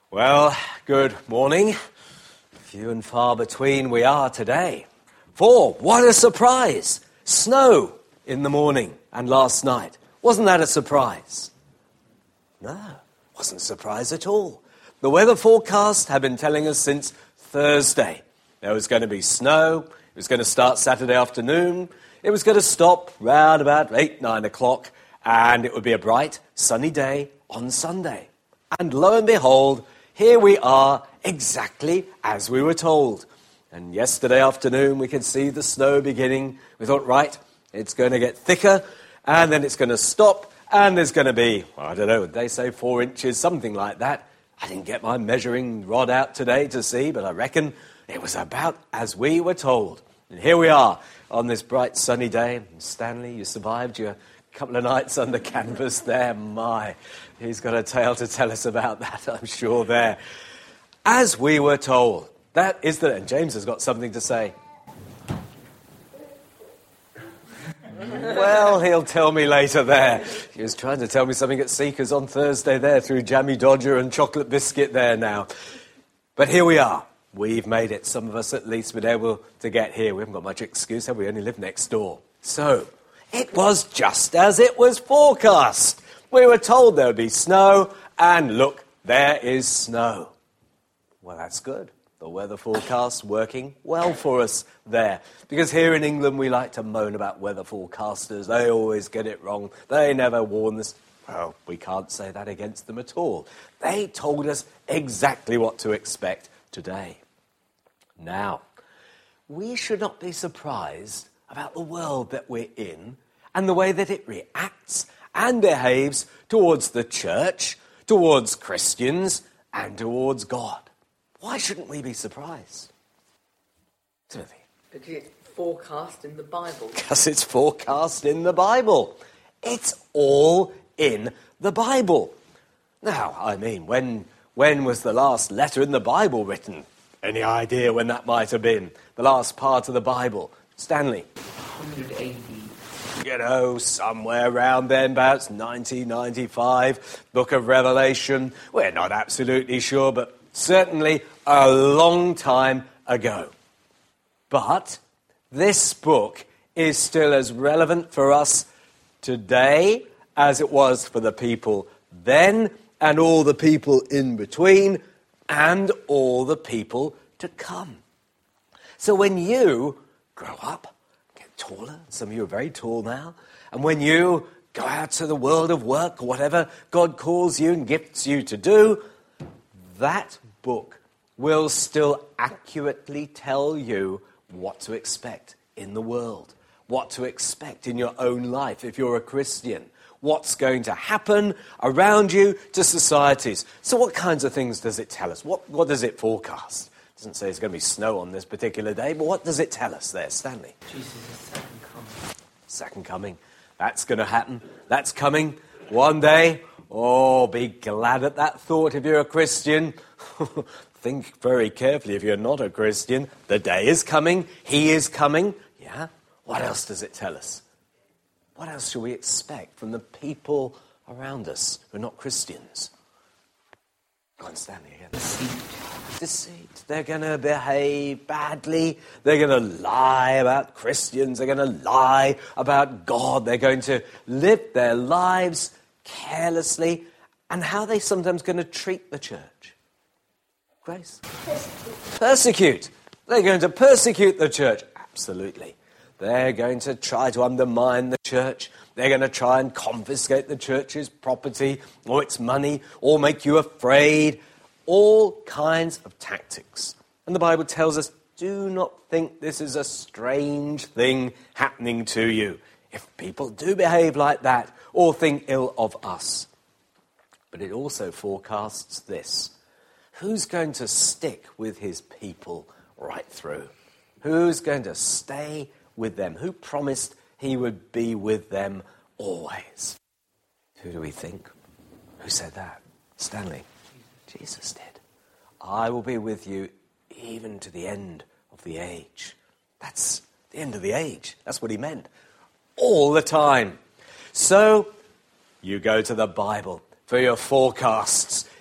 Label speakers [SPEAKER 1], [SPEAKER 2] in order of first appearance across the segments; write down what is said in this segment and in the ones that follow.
[SPEAKER 1] Well, good morning. Few and far between we are today. For what a surprise! Snow in the morning and last night. Wasn't that a surprise? No, wasn't a surprise at all. The weather forecast had been telling us since Thursday. There was going to be snow. It was going to start Saturday afternoon. It was going to stop round about 8, 9 o'clock. And it would be a bright, sunny day on Sunday. And lo and behold, here we are exactly as we were told. And yesterday afternoon we could see the snow beginning. We thought, right, it's going to get thicker, and then it's going to stop, and there's going to be, well, I don't know, they say 4 inches, something like that. I didn't get my measuring rod out today to see, but I reckon it was about as we were told. And here we are on this bright sunny day. And Stanley, you survived your couple of nights under canvas there. My, he's got a tale to tell us about that, I'm sure there. As we were told, that is the... And James has got something to say. Well, he'll tell me later there. He was trying to tell me something at Seekers on Thursday there through Jammy Dodger and Chocolate Biscuit there now. But here we are. We've made it. Some of us at least been able to get here. We haven't got much excuse, have we? Only live next door. So, it was just as it was forecast. We were told there would be snow, and look, there is snow. Well, that's good. The weather forecast working well for us there. Because here in England we like to moan about weather forecasters. They always get it wrong. They never warn us. Well, we can't say that against them at all. They told us exactly what to expect today. Now, we should not be surprised about the world that we're in and the way that it reacts and behaves towards the church, towards Christians, and towards God. Why shouldn't we be surprised? Timothy?
[SPEAKER 2] Because it's forecast in the Bible.
[SPEAKER 1] Because it's forecast in the Bible. It's all in the Bible. Now, I mean, when was the last letter in the Bible written? Any idea when that might have been? The last part of the Bible. Stanley?
[SPEAKER 2] 100 AD.
[SPEAKER 1] You know, somewhere around then, perhaps 1995, Book of Revelation. We're not absolutely sure, but certainly a long time ago. But this book is still as relevant for us today as it was for the people then, and all the people in between, and all the people to come. So when you grow up, get taller, some of you are very tall now, and when you go out to the world of work, or whatever God calls you and gifts you to do, that book will still accurately tell you what to expect in the world, what to expect in your own life if you're a Christian, what's going to happen around you to societies. So what kinds of things does it tell us? What does it forecast? It doesn't say it's going to be snow on this particular day, but what does it tell us there, Stanley?
[SPEAKER 2] Jesus' second coming.
[SPEAKER 1] Second coming. That's going to happen. That's coming one day. Oh, be glad at that thought if you're a Christian. Think very carefully if you're not a Christian. The day is coming. He is coming. Yeah? What else does it tell us? What else should we expect from the people around us who are not Christians? Go on, Stanley again. Deceit. They're going to behave badly. They're going to lie about Christians. They're going to lie about God. They're going to live their lives carelessly. And how are they sometimes going to treat the church? Grace? Persecute. They're going to persecute the church. Absolutely. They're going to try to undermine the church. They're going to try and confiscate the church's property or its money or make you afraid. All kinds of tactics. And the Bible tells us, do not think this is a strange thing happening to you. If people do behave like that or think ill of us. But it also forecasts this. Who's going to stick with his people right through? Who's going to stay with them? Who promised he would be with them always? Who do we think? Who said that? Stanley. Jesus did. I will be with you even to the end of the age. That's the end of the age. That's what he meant. All the time. So, you go to the Bible for your forecasts.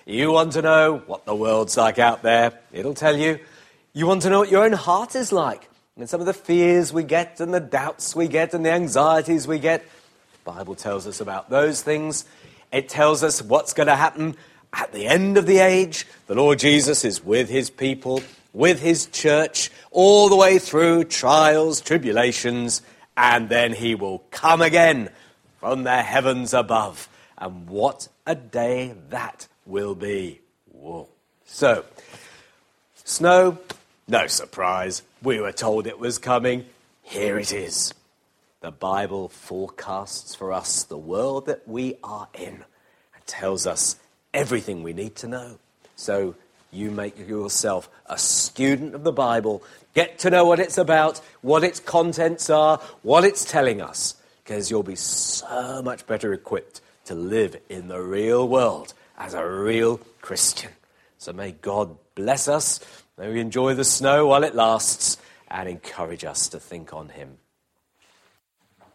[SPEAKER 1] You want to know what the world's like out there? It'll tell you. You want to know what your own heart is like? And some of the fears we get and the doubts we get and the anxieties we get. The Bible tells us about those things. It tells us what's going to happen at the end of the age. The Lord Jesus is with his people, with his church, all the way through trials, tribulations, and then he will come again from the heavens above. And what a day that will be. Whoa. So, snow, no surprise. We were told it was coming. Here it is. The Bible forecasts for us the world that we are in. It tells us everything we need to know. So you make yourself a student of the Bible. Get to know what it's about, what its contents are, what it's telling us. Because you'll be so much better equipped to live in the real world as a real Christian. So may God bless us. May we enjoy the snow while it lasts and encourage us to think on him.